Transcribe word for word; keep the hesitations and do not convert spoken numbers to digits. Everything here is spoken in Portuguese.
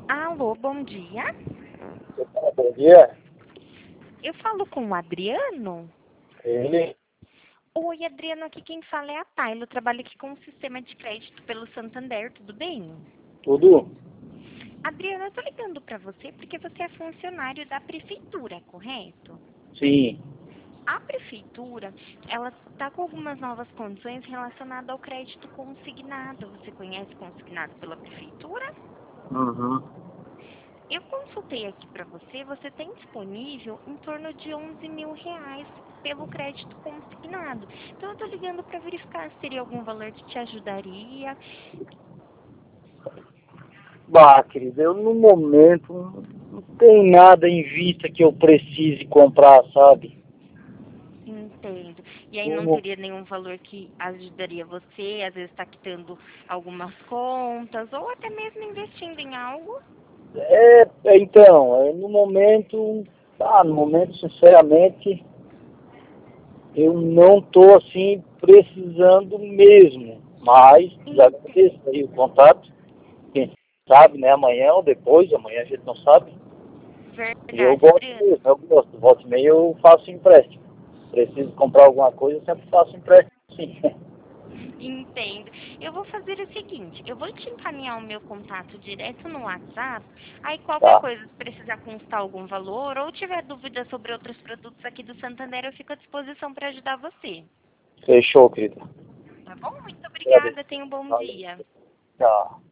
Alô, bom dia. Bom dia. Eu falo com o Adriano? Ele? Oi, Adriano, aqui quem fala é a Tayla. Eu trabalho aqui com o sistema de crédito pelo Santander, tudo bem? Tudo? Adriano, eu tô ligando pra você porque você é funcionário da prefeitura, correto? Sim. A prefeitura, ela está com algumas novas condições relacionadas ao crédito consignado. Você conhece consignado pela prefeitura? Uhum. Eu consultei aqui para você, você tem disponível em torno de onze mil reais pelo crédito consignado. Então eu estou ligando para verificar se teria algum valor que te ajudaria. Bah, querido, eu no momento não tem nada em vista que eu precise comprar, sabe? Entendo. E aí não Eu- teria nenhum valor que ajudaria você, às vezes está quitando algumas contas, ou até mesmo investindo em algo. É, é, então, é, no momento, ah, no momento, sinceramente, eu não tô assim precisando mesmo. Mas já Entendo. agradeço aí o contato. Quem sabe, né? Amanhã ou depois, amanhã a gente não sabe. E eu Verdade, gosto Adriano. mesmo, eu gosto. Volta e meia eu faço empréstimo. Preciso comprar alguma coisa, eu sempre faço empréstimo, sim. Entendo. Eu vou fazer o seguinte, eu vou te encaminhar o meu contato direto no WhatsApp, aí qualquer Tá. coisa, se precisar constar algum valor ou tiver dúvida sobre outros produtos aqui do Santander, eu fico à disposição para ajudar você. Fechou, querida. Tá bom? Muito Agradeço. obrigada, tenha um bom Valeu. dia. Tchau.